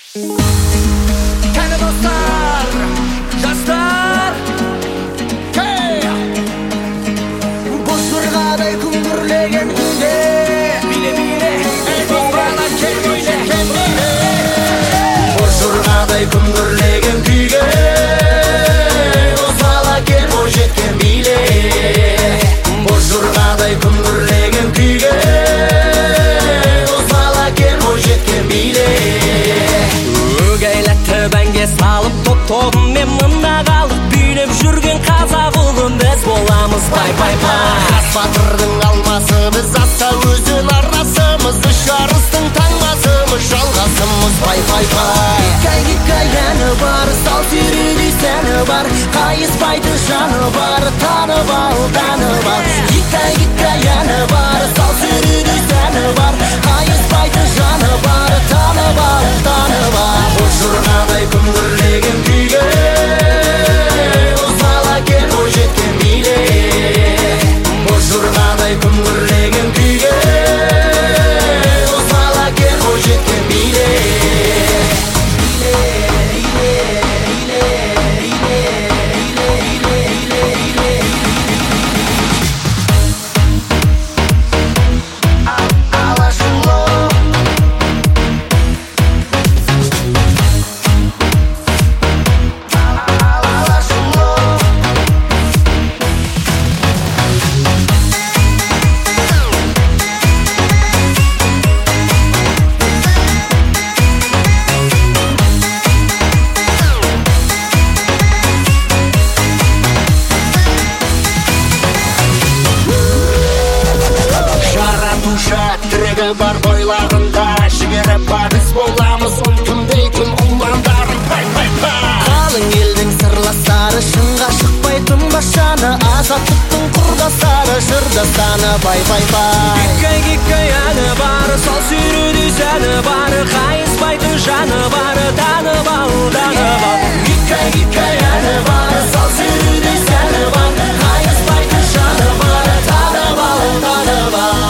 Kayna dostlar, жастар, бозторғадай күңгірлеген күнде биле, бозторғадай келмейле. Бозторғадай күңгірлеген күйге озала кел, бойжеткен биле. Бозторғадай күңгірлеген күйге озала кел, бойжеткен биле. Өгейлетті бәнге салып топ-тобымен мында қалдық, билеп жүрген қазақ ұлын біз боламыз пай. Хас батырдың алмасы біз аса өзен арнасымыз, жарыстың таңбасымыз, жалғасымыз пай. Хикай әні бар, сал серідей сәні бар, қайыспайды жаны бар, танып ал, танып ал. Хикай әні бар, сал серідей сәні бар, қайыспайды жаны бар, танып ал, танып ал. Бозторғадай күңгірлеген күйге озала кел, бойжеткен биле. Бозторғадай күңгірлеген күйге озала кел, бойжеткен биле. Тірегі бар бойларында, жігері бар, біз боламыз ұлтым дейтін ұландарын пай. Қалың елдің сырластары, шынға шықпайтын башаны, азаттықтың құрдастары, жырдастаны пай. Хикай әні бар, сал серідей сәні бар, қайыспайтын жаны бар, танып ал, танып ал. Хикай әні бар, сал серідей сәні бар, қайыспайтын жаны бар, танып ал, танып ал.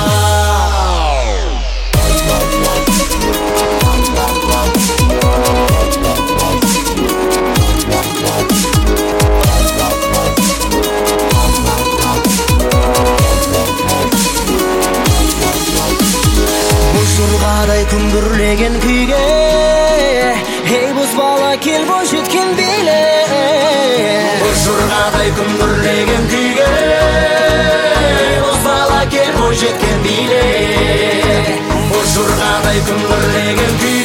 Бозторғадай күңгірлеген күйге, ей боз бала кел, бойжеткен биле. Бозторғадай күңгірлеген күйге боз бала кел, бойжеткен биле. Бозторғадай күңгірлеген күйге